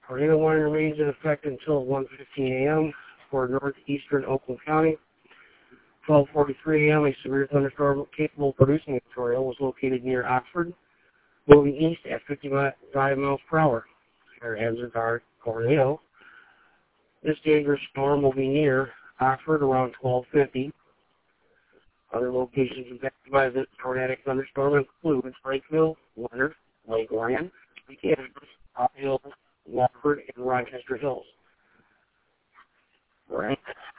Tornado warning remains in effect until 1:15 a.m. for northeastern Oakland County. 12:43 a.m. A severe thunderstorm capable of producing a tornado was located near Oxford, moving east at 55 miles per hour. Air hazards are tornado. This dangerous storm will be near Oxford around 12:50. Other locations impacted by this tornadic thunderstorm include Springfield, Leonard, Lakeland, Kansas, Hot Hills, Watford, and Rochester Hills. Right.